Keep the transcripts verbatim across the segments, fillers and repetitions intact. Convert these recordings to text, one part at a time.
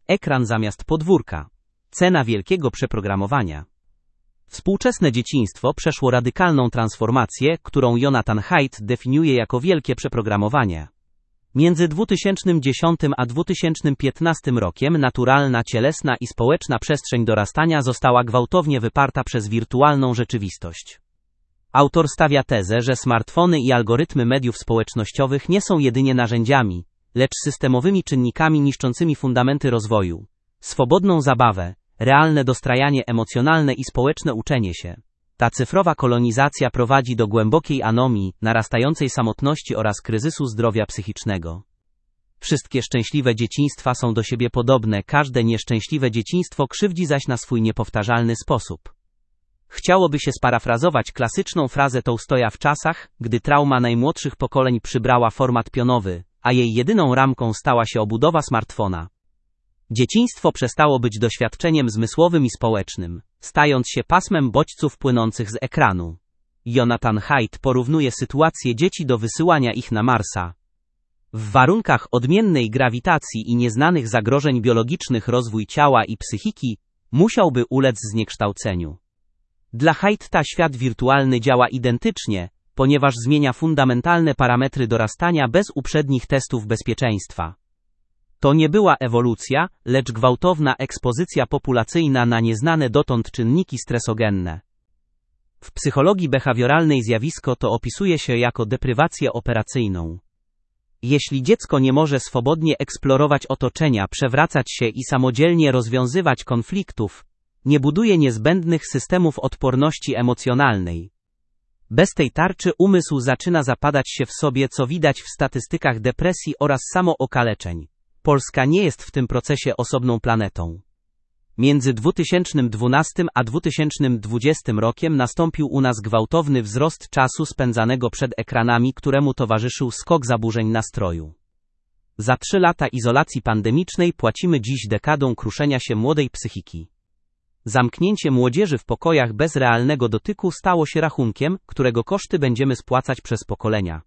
ekran zamiast podwórka. Cena wielkiego przeprogramowania. Współczesne dzieciństwo przeszło radykalną transformację, którą Jonathan Haidt definiuje jako wielkie przeprogramowanie. Między dwa tysiące dziesiątym a dwa tysiące piętnastym rokiem naturalna, cielesna i społeczna przestrzeń dorastania została gwałtownie wyparta przez wirtualną rzeczywistość. Autor stawia tezę, że smartfony i algorytmy mediów społecznościowych nie są jedynie narzędziami, lecz systemowymi czynnikami niszczącymi fundamenty rozwoju, swobodną zabawę, realne dostrajanie emocjonalne i społeczne uczenie się. Ta cyfrowa kolonizacja prowadzi do głębokiej anomii, narastającej samotności oraz kryzysu zdrowia psychicznego. Wszystkie szczęśliwe dzieciństwa są do siebie podobne, każde nieszczęśliwe dzieciństwo krzywdzi zaś na swój niepowtarzalny sposób. Chciałoby się sparafrazować klasyczną frazę Tołstoja w czasach, gdy trauma najmłodszych pokoleń przybrała format pionowy, a jej jedyną ramką stała się obudowa smartfona. Dzieciństwo przestało być doświadczeniem zmysłowym i społecznym, stając się pasmem bodźców płynących z ekranu. Jonathan Haidt porównuje sytuację dzieci do wysyłania ich na Marsa. W warunkach odmiennej grawitacji i nieznanych zagrożeń biologicznych rozwój ciała i psychiki musiałby ulec zniekształceniu. Dla Haidta świat wirtualny działa identycznie, ponieważ zmienia fundamentalne parametry dorastania bez uprzednich testów bezpieczeństwa. To nie była ewolucja, lecz gwałtowna ekspozycja populacyjna na nieznane dotąd czynniki stresogenne. W psychologii behawioralnej zjawisko to opisuje się jako deprywację operacyjną. Jeśli dziecko nie może swobodnie eksplorować otoczenia, przewracać się i samodzielnie rozwiązywać konfliktów, nie buduje niezbędnych systemów odporności emocjonalnej. Bez tej tarczy umysł zaczyna zapadać się w sobie, co widać w statystykach depresji oraz samookaleczeń. Polska nie jest w tym procesie osobną planetą. Między dwa tysiące dwunastym a dwa tysiące dwudziestym rokiem nastąpił u nas gwałtowny wzrost czasu spędzanego przed ekranami, któremu towarzyszył skok zaburzeń nastroju. Za trzy lata izolacji pandemicznej płacimy dziś dekadą kruszenia się młodej psychiki. Zamknięcie młodzieży w pokojach bez realnego dotyku stało się rachunkiem, którego koszty będziemy spłacać przez pokolenia.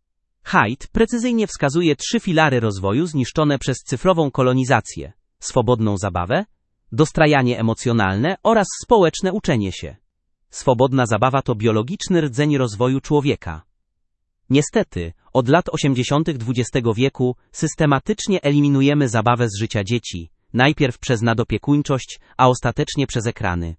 Haidt precyzyjnie wskazuje trzy filary rozwoju zniszczone przez cyfrową kolonizację: swobodną zabawę, dostrajanie emocjonalne oraz społeczne uczenie się. Swobodna zabawa to biologiczny rdzeń rozwoju człowieka. Niestety, od lat osiemdziesiątych dwudziestego wieku systematycznie eliminujemy zabawę z życia dzieci, najpierw przez nadopiekuńczość, a ostatecznie przez ekrany.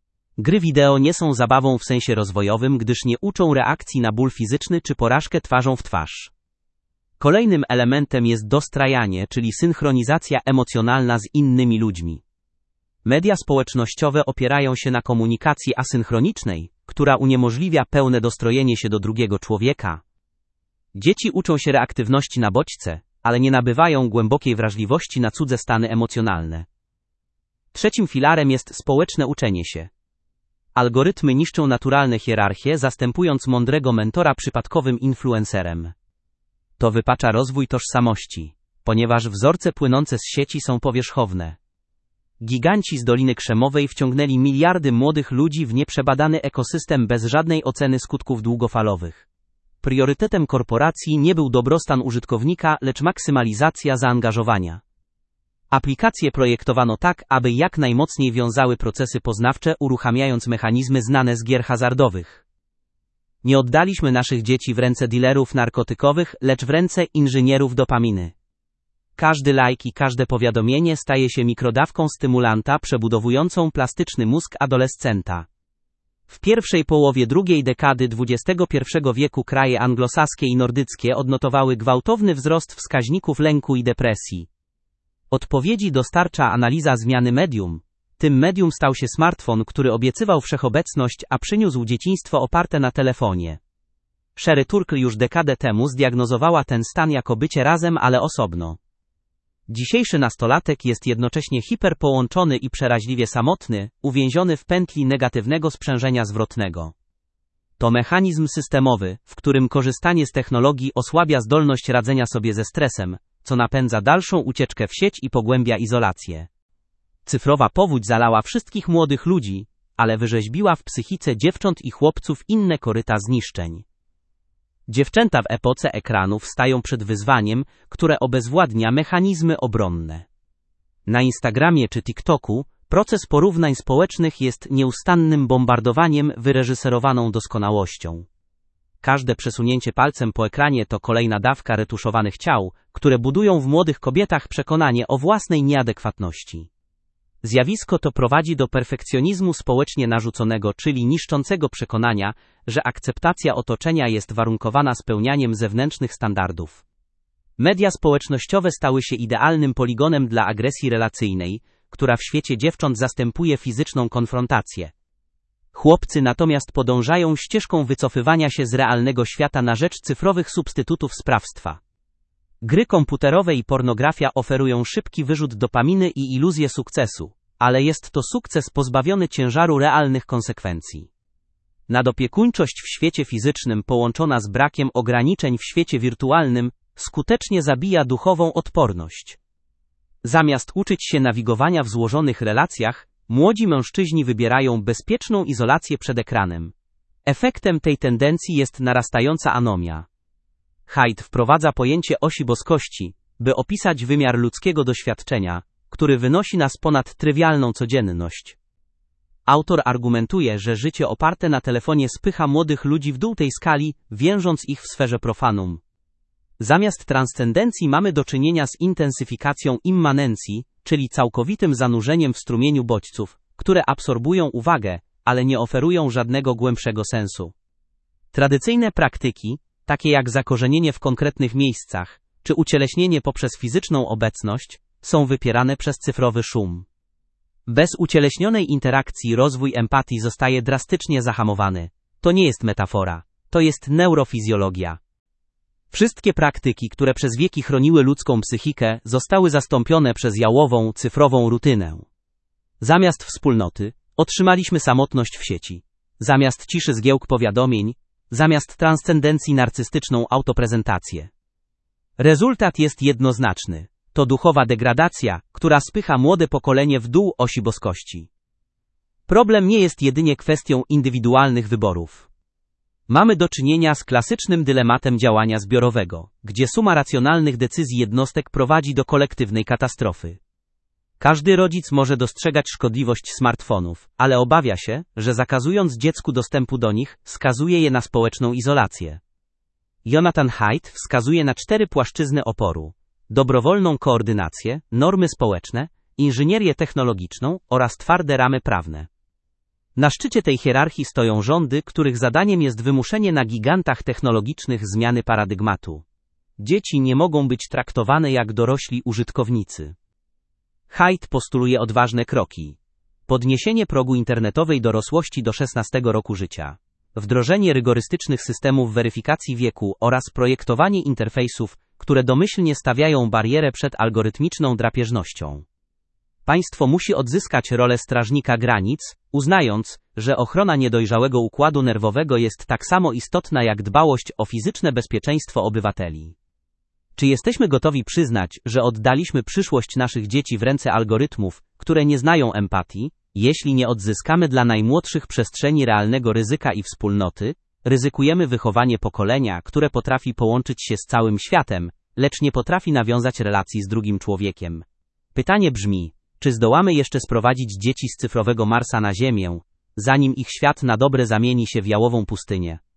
Gry wideo nie są zabawą w sensie rozwojowym, gdyż nie uczą reakcji na ból fizyczny czy porażkę twarzą w twarz. Kolejnym elementem jest dostrajanie, czyli synchronizacja emocjonalna z innymi ludźmi. Media społecznościowe opierają się na komunikacji asynchronicznej, która uniemożliwia pełne dostrojenie się do drugiego człowieka. Dzieci uczą się reaktywności na bodźce, ale nie nabywają głębokiej wrażliwości na cudze stany emocjonalne. Trzecim filarem jest społeczne uczenie się. Algorytmy niszczą naturalne hierarchie, zastępując mądrego mentora przypadkowym influencerem. To wypacza rozwój tożsamości, ponieważ wzorce płynące z sieci są powierzchowne. Giganci z Doliny Krzemowej wciągnęli miliardy młodych ludzi w nieprzebadany ekosystem bez żadnej oceny skutków długofalowych. Priorytetem korporacji nie był dobrostan użytkownika, lecz maksymalizacja zaangażowania. Aplikacje projektowano tak, aby jak najmocniej wiązały procesy poznawcze, uruchamiając mechanizmy znane z gier hazardowych. Nie oddaliśmy naszych dzieci w ręce dealerów narkotykowych, lecz w ręce inżynierów dopaminy. Każdy like i każde powiadomienie staje się mikrodawką stymulanta przebudowującą plastyczny mózg adolescenta. W pierwszej połowie drugiej dekady dwudziestego pierwszego wieku kraje anglosaskie i nordyckie odnotowały gwałtowny wzrost wskaźników lęku i depresji. Odpowiedzi dostarcza analiza zmiany medium. Tym medium stał się smartfon, który obiecywał wszechobecność, a przyniósł dzieciństwo oparte na telefonie. Sherry Turkle już dekadę temu zdiagnozowała ten stan jako bycie razem, ale osobno. Dzisiejszy nastolatek jest jednocześnie hiperpołączony i przeraźliwie samotny, uwięziony w pętli negatywnego sprzężenia zwrotnego. To mechanizm systemowy, w którym korzystanie z technologii osłabia zdolność radzenia sobie ze stresem, co napędza dalszą ucieczkę w sieć i pogłębia izolację. Cyfrowa powódź zalała wszystkich młodych ludzi, ale wyrzeźbiła w psychice dziewcząt i chłopców inne koryta zniszczeń. Dziewczęta w epoce ekranów stają przed wyzwaniem, które obezwładnia mechanizmy obronne. Na Instagramie czy TikToku proces porównań społecznych jest nieustannym bombardowaniem wyreżyserowaną doskonałością. Każde przesunięcie palcem po ekranie to kolejna dawka retuszowanych ciał, które budują w młodych kobietach przekonanie o własnej nieadekwatności. Zjawisko to prowadzi do perfekcjonizmu społecznie narzuconego, czyli niszczącego przekonania, że akceptacja otoczenia jest warunkowana spełnianiem zewnętrznych standardów. Media społecznościowe stały się idealnym poligonem dla agresji relacyjnej, która w świecie dziewcząt zastępuje fizyczną konfrontację. Chłopcy natomiast podążają ścieżką wycofywania się z realnego świata na rzecz cyfrowych substytutów sprawstwa. Gry komputerowe i pornografia oferują szybki wyrzut dopaminy i iluzję sukcesu, ale jest to sukces pozbawiony ciężaru realnych konsekwencji. Nadopiekuńczość w świecie fizycznym połączona z brakiem ograniczeń w świecie wirtualnym skutecznie zabija duchową odporność. Zamiast uczyć się nawigowania w złożonych relacjach, młodzi mężczyźni wybierają bezpieczną izolację przed ekranem. Efektem tej tendencji jest narastająca anomia. Haidt wprowadza pojęcie osi boskości, by opisać wymiar ludzkiego doświadczenia, który wynosi nas ponad trywialną codzienność. Autor argumentuje, że życie oparte na telefonie spycha młodych ludzi w dół tej skali, więżąc ich w sferze profanum. Zamiast transcendencji mamy do czynienia z intensyfikacją immanencji, czyli całkowitym zanurzeniem w strumieniu bodźców, które absorbują uwagę, ale nie oferują żadnego głębszego sensu. Tradycyjne praktyki, takie jak zakorzenienie w konkretnych miejscach, czy ucieleśnienie poprzez fizyczną obecność, są wypierane przez cyfrowy szum. Bez ucieleśnionej interakcji rozwój empatii zostaje drastycznie zahamowany. To nie jest metafora, to jest neurofizjologia. Wszystkie praktyki, które przez wieki chroniły ludzką psychikę, zostały zastąpione przez jałową, cyfrową rutynę. Zamiast wspólnoty, otrzymaliśmy samotność w sieci. Zamiast ciszy zgiełk powiadomień, zamiast transcendencji narcystyczną autoprezentację. Rezultat jest jednoznaczny. To duchowa degradacja, która spycha młode pokolenie w dół osi boskości. Problem nie jest jedynie kwestią indywidualnych wyborów. Mamy do czynienia z klasycznym dylematem działania zbiorowego, gdzie suma racjonalnych decyzji jednostek prowadzi do kolektywnej katastrofy. Każdy rodzic może dostrzegać szkodliwość smartfonów, ale obawia się, że zakazując dziecku dostępu do nich, skazuje je na społeczną izolację. Jonathan Haidt wskazuje na cztery płaszczyzny oporu: dobrowolną koordynację, normy społeczne, inżynierię technologiczną oraz twarde ramy prawne. Na szczycie tej hierarchii stoją rządy, których zadaniem jest wymuszenie na gigantach technologicznych zmiany paradygmatu. Dzieci nie mogą być traktowane jak dorośli użytkownicy. Haidt postuluje odważne kroki: podniesienie progu internetowej dorosłości do szesnastego roku życia, wdrożenie rygorystycznych systemów weryfikacji wieku oraz projektowanie interfejsów, które domyślnie stawiają barierę przed algorytmiczną drapieżnością. Państwo musi odzyskać rolę strażnika granic, uznając, że ochrona niedojrzałego układu nerwowego jest tak samo istotna jak dbałość o fizyczne bezpieczeństwo obywateli. Czy jesteśmy gotowi przyznać, że oddaliśmy przyszłość naszych dzieci w ręce algorytmów, które nie znają empatii? Jeśli nie odzyskamy dla najmłodszych przestrzeni realnego ryzyka i wspólnoty, ryzykujemy wychowanie pokolenia, które potrafi połączyć się z całym światem, lecz nie potrafi nawiązać relacji z drugim człowiekiem. Pytanie brzmi: czy zdołamy jeszcze sprowadzić dzieci z cyfrowego Marsa na Ziemię, zanim ich świat na dobre zamieni się w jałową pustynię?